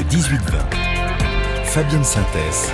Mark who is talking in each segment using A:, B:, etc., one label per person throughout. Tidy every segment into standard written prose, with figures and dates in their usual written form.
A: 18h20. Fabienne Synthèse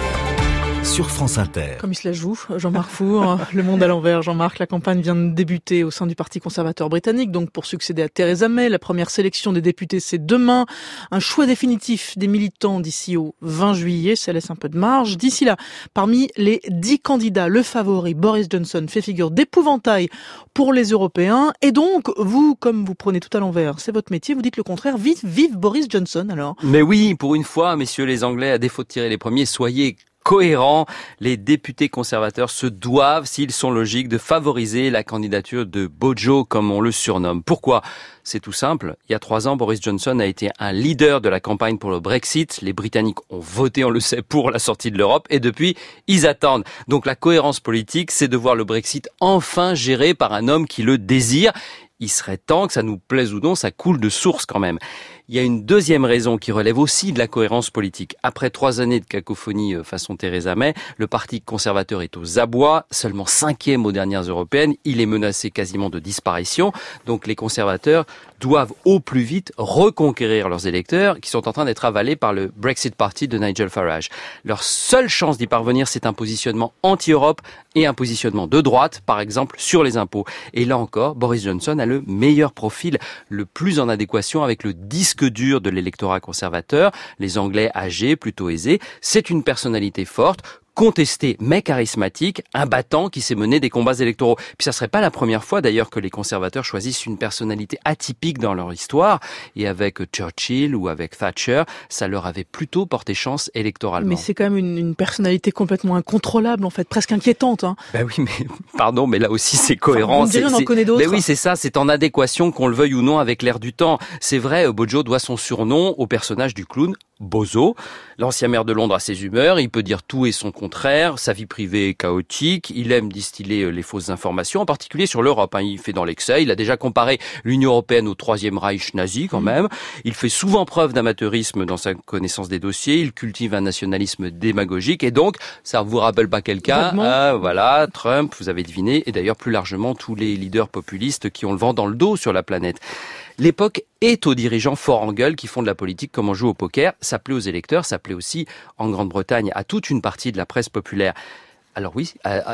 A: sur France Inter.
B: Comme il se la joue, Jean-Marc Four, Le Monde à l'envers. Jean-Marc, la campagne vient de débuter au sein du Parti conservateur britannique, donc pour succéder à Theresa May. La première sélection des députés, c'est demain. Un choix définitif des militants d'ici au 20 juillet, ça laisse un peu de marge. D'ici là, parmi les 10 candidats, le favori, Boris Johnson, fait figure d'épouvantail pour les Européens. Et donc, vous, comme vous prenez tout à l'envers, c'est votre métier, vous dites le contraire. Vive Boris Johnson, alors.
C: Mais oui, pour une fois, messieurs les Anglais, à défaut de tirer les premiers, soyez cohérents. Les députés conservateurs se doivent, s'ils sont logiques, de favoriser la candidature de Bojo, comme on le surnomme. Pourquoi ? C'est tout simple. Il y a 3 ans, Boris Johnson a été un leader de la campagne pour le Brexit. Les Britanniques ont voté, on le sait, pour la sortie de l'Europe. Et depuis, ils attendent. Donc la cohérence politique, c'est de voir le Brexit enfin géré par un homme qui le désire. Il serait temps, que ça nous plaise ou non, ça coule de source quand même. Il y a une deuxième raison qui relève aussi de la cohérence politique. Après 3 années de cacophonie façon Theresa May, le Parti conservateur est aux abois, seulement 5e aux dernières européennes. Il est menacé quasiment de disparition. Donc les conservateurs doivent au plus vite reconquérir leurs électeurs qui sont en train d'être avalés par le Brexit Party de Nigel Farage. Leur seule chance d'y parvenir, c'est un positionnement anti-Europe et un positionnement de droite, par exemple, sur les impôts. Et là encore, Boris Johnson a le meilleur profil, le plus en adéquation avec le disque dur de l'électorat conservateur, les Anglais âgés, plutôt aisés. C'est une personnalité forte, contesté mais charismatique, un battant qui sait mener des combats électoraux. Puis ça serait pas la première fois d'ailleurs que les conservateurs choisissent une personnalité atypique dans leur histoire. Et avec Churchill ou avec Thatcher, ça leur avait plutôt porté chance électoralement.
B: Mais c'est quand même une personnalité complètement incontrôlable en fait, presque inquiétante.
C: Ben oui, mais pardon, mais là aussi c'est cohérent.
B: Enfin, on en connaît d'autres.
C: Mais oui, c'est ça, c'est en adéquation qu'on le veuille ou non avec l'air du temps. C'est vrai, Bojo doit son surnom au personnage du clown Bozo. L'ancien maire de Londres a ses humeurs, il peut dire tout et son contraire, sa vie privée est chaotique, il aime distiller les fausses informations, en particulier sur l'Europe. Il fait dans l'excès, il a déjà comparé l'Union européenne au Troisième Reich nazi quand même. Il fait souvent preuve d'amateurisme dans sa connaissance des dossiers, il cultive un nationalisme démagogique et donc, ça vous rappelle pas quelqu'un ? Voilà, Trump, vous avez deviné, et d'ailleurs plus largement tous les leaders populistes qui ont le vent dans le dos sur la planète. L'époque est aux dirigeants forts en gueule qui font de la politique comme on joue au poker. Ça plaît aux électeurs, ça plaît aussi en Grande-Bretagne à toute une partie de la presse populaire. Alors oui,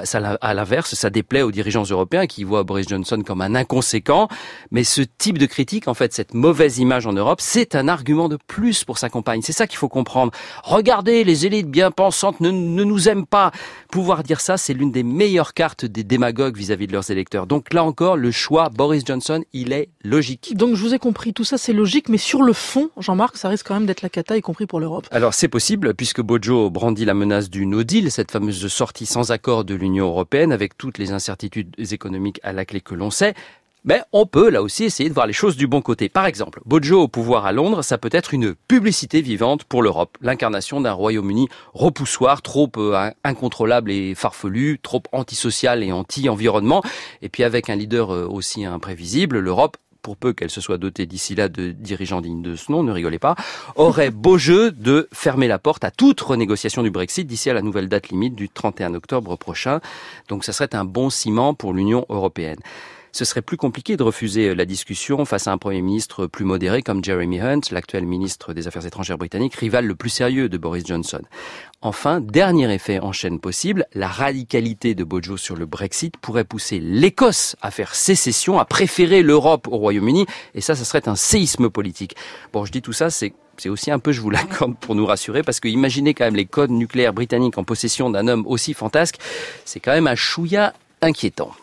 C: à l'inverse, ça déplaît aux dirigeants européens qui voient Boris Johnson comme un inconséquent. Mais ce type de critique, en fait, cette mauvaise image en Europe, c'est un argument de plus pour sa campagne. C'est ça qu'il faut comprendre. Regardez, les élites bien pensantes ne nous aiment pas. Pouvoir dire ça, c'est l'une des meilleures cartes des démagogues vis-à-vis de leurs électeurs. Donc là encore, le choix Boris Johnson, il est logique.
B: Donc je vous ai compris, tout ça c'est logique, mais sur le fond, Jean-Marc, ça risque quand même d'être la cata, y compris pour l'Europe.
C: Alors c'est possible, puisque Bojo brandit la menace du no deal, cette fameuse sortie sans accord de l'Union européenne, avec toutes les incertitudes économiques à la clé que l'on sait. Mais on peut là aussi essayer de voir les choses du bon côté. Par exemple, Bojo au pouvoir à Londres, ça peut être une publicité vivante pour l'Europe. L'incarnation d'un Royaume-Uni repoussoir, trop incontrôlable et farfelu, trop antisocial et anti-environnement. Et puis avec un leader aussi imprévisible, l'Europe, pour peu qu'elle se soit dotée d'ici là de dirigeants dignes de ce nom, ne rigolez pas, aurait beau jeu de fermer la porte à toute renégociation du Brexit d'ici à la nouvelle date limite du 31 octobre prochain. Donc ça serait un bon ciment pour l'Union européenne. Ce serait plus compliqué de refuser la discussion face à un Premier ministre plus modéré comme Jeremy Hunt, l'actuel ministre des Affaires étrangères britannique, rival le plus sérieux de Boris Johnson. Enfin, dernier effet en chaîne possible, la radicalité de Bojo sur le Brexit pourrait pousser l'Écosse à faire sécession, à préférer l'Europe au Royaume-Uni, et ça serait un séisme politique. Bon, je dis tout ça, c'est aussi un peu, je vous l'accorde, pour nous rassurer, parce que imaginez quand même les codes nucléaires britanniques en possession d'un homme aussi fantasque, c'est quand même un chouïa inquiétant.